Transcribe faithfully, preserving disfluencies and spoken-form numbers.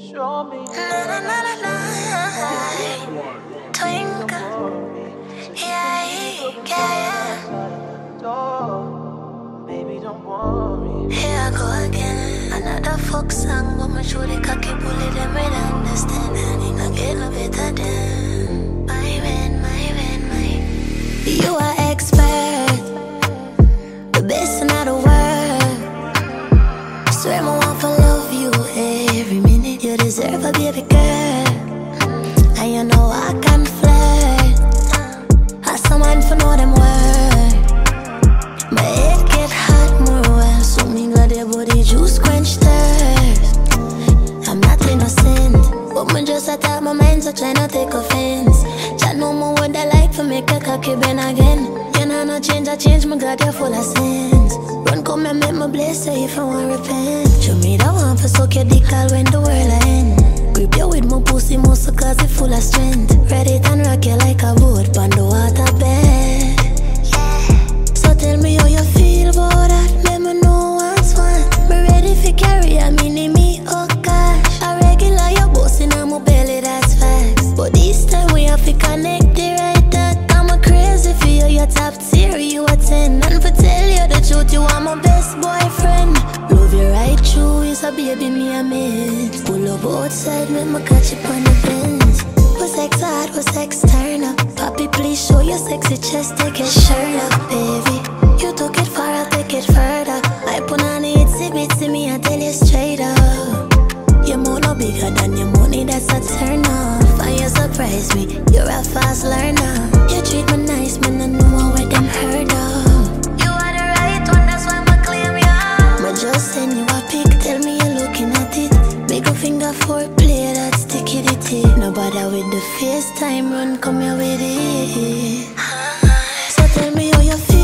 Show me. Na na na na na. Twinkle. Yeah, yeah. Baby, don't worry. Here I go again. Another folk song, but my truly cocky bully them right understand. And I get no better than my man, my man, my. You are expert, the best in all the world. I swear my want to love you every minute. You deserve a baby girl, and you know I can flirt. As someone for know them word. My head get hot more well, so me got their body juice quench thirst. I'm not innocent, but me just attack my mind, so try not take offense. Chat no more what I like for make a cocky bend again. You know no change, I change, me got you full of sense. Run come and make my bless, say if I want repent. Show me that one for suck your dick all when the world end. Grip you with my pussy muscle cause it full of strength. Ready and rock you like a boat on the water bed. So tell me how you feel about that. Let me know what's one. Me ready for carry a mini me, oh gosh. A regular you bossing on my belly, that's facts. But this time we have to connect it right that. I'm a crazy for you, you're top tier, you a ten. And for tell you the truth, you are my best boyfriend. Love you right true, is a baby me a miss. Pull up outside, make me catch you on the bench. Was sex hard, was sex turn up. Papi, please show your sexy chest, take your shirt up, baby. You took it far, I'll take it further. I put on the itsy bitsy, me, I tell you straight up. You're more no bigger than your money, that's a turn off. And you surprise me, you're a fast learner. You treat me nice, man, I know what them heard of. You are the right one, that's why I'ma claim you. But just send you a pic, tell me you're looking at it. Make a finger for a play, that's sticky the tip. No bother with the FaceTime, run, come here with it. So tell me how you feel.